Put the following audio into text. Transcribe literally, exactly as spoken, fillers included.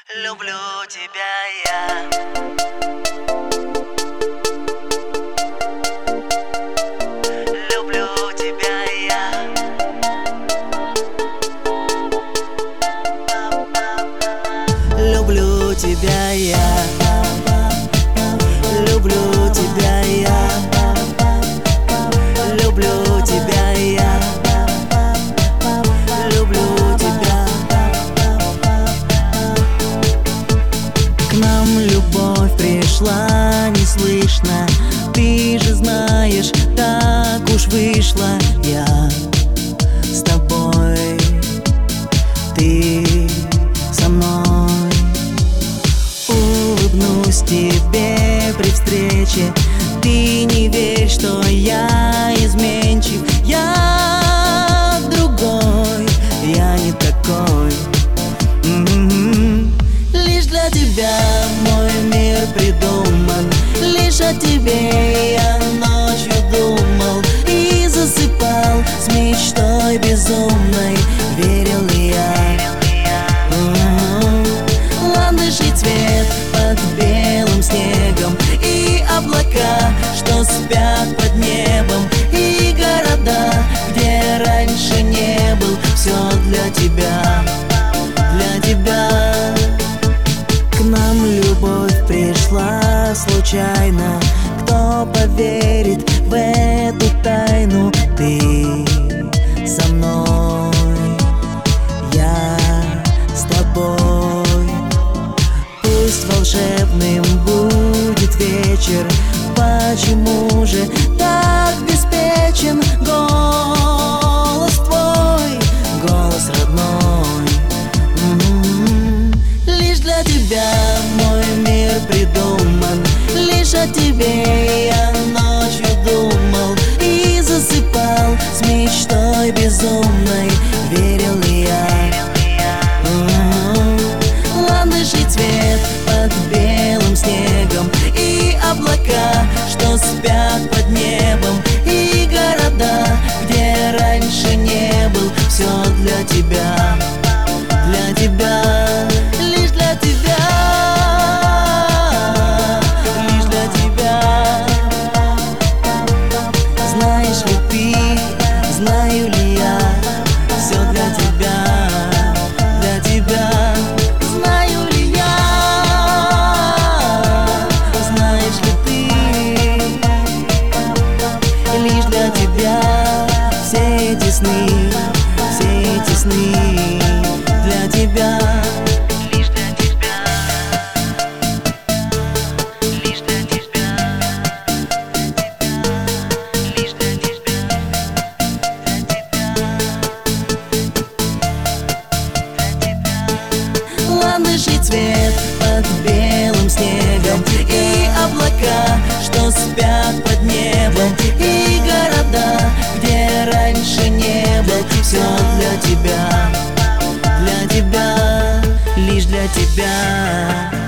Люблю тебя я. Люблю тебя я. Люблю тебя я. Люблю тебя я. Люблю тебя я. Люблю тебя. К нам любовь пришла неслышно. Ты же знаешь, так уж вышло. Я с тобой, ты со мной. Улыбнусь тебе при встрече. Ты не верь, что я изменчив. Я другой, я не такой. М-м-м. Лишь для тебя мой мир придуман. Лишь о тебе я ночью думал и засыпал с мечтой безумной. Верил ли я? Ландышей цвет под белым снегом и облака, что спят под небом, и города, где раньше не был. Все для тебя, для тебя. К нам любовь пришла случайно. Кто поверит в эту тайну? Ты со мной, я с тобой. Пусть волшебным будет вечер. Почему же так беспечен голос твой, голос родной? М-м-м. Лишь для тебя мой мир придуман. Лишь о тебе я ночью думал и засыпал с мечтой безумной. Верил ли я? Ландышей цвет под белым снегом и облака, что спят под небом, и города, где раньше не был. Все для тебя, для тебя, лишь для тебя, лишь для тебя. Знаешь ли ты, знаю ли я? Все для тебя, для тебя. Знаю ли я? Знаешь ли ты? Лишь для тебя все эти сны, все эти сны для тебя. Лишь для тебя, лишь для тебя, лишь для тебя, для тебя. Ландышей цвет под белым снегом и облака, что спят под небом, и города, где раньше не был. Все для тебя, для тебя, лишь для тебя.